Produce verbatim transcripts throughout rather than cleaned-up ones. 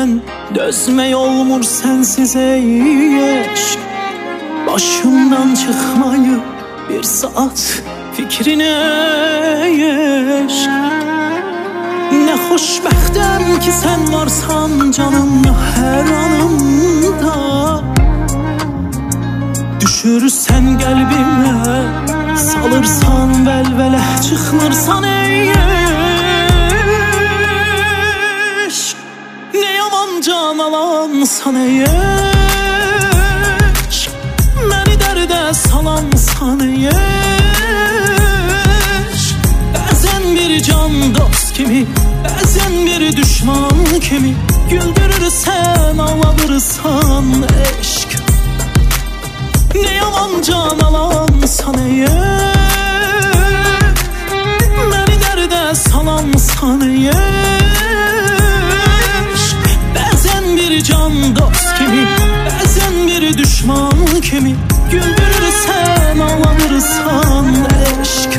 ben dözmək olmur sensiz ey eşq. Başımdan çıkmayı bir saat fikrine eşq. Ne xoşbəxtəm ki sen varsan canımda her anımda. Düşürsən qəlbimə, salırsan vəlvələ, çıxmırsan ey eşq. Ne yaman can alansan ey eşq. Məni dərdə salansan ey eşq. Bəzən bir can dost kimi, bəzən bir düşman kimi, güldürürsən, ağladırsan eşq. Ne yaman can alansan ey eşq. Məni dərdə salansan ey eşq. Bəzən bir can dost kimi, bəzən bir düşman kimi, güldürürsən, ağladırsan eşq.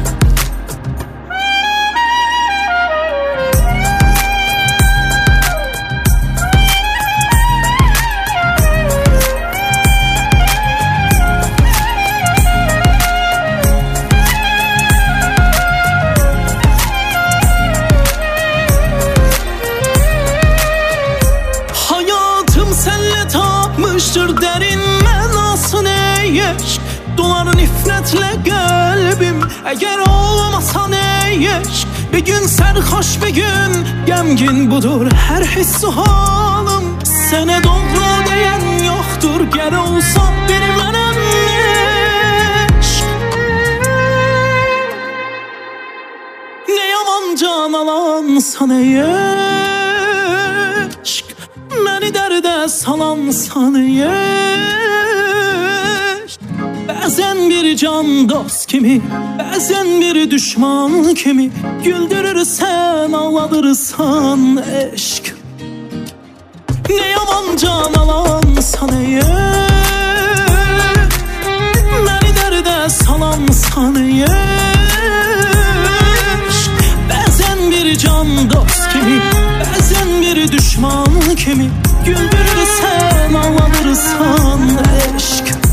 Derin mənasın ey eşq. Dolar nifrətlə qəlbim, əgər olmasan ey eşq. Bir gün sərxoş, bir gün qəmgin, budur hər hissu halım. Sənə doğru deyən yoxdur, gəl olsa bir mənəm eşq. Ne yaman can alansan ey eşq. Məni dərdə salansan ey eşq. Bəzən bir can dost kimi, bəzən bir düşman kimi, güldürürsən, ağladırsan eşq. Ne yaman can alansan ey eşq. Məni dərdə salansan ey eşq. Bəzən bir can dost kimi, bəzən bir düşman kimi, güldürürsən, ağladırsan eşq.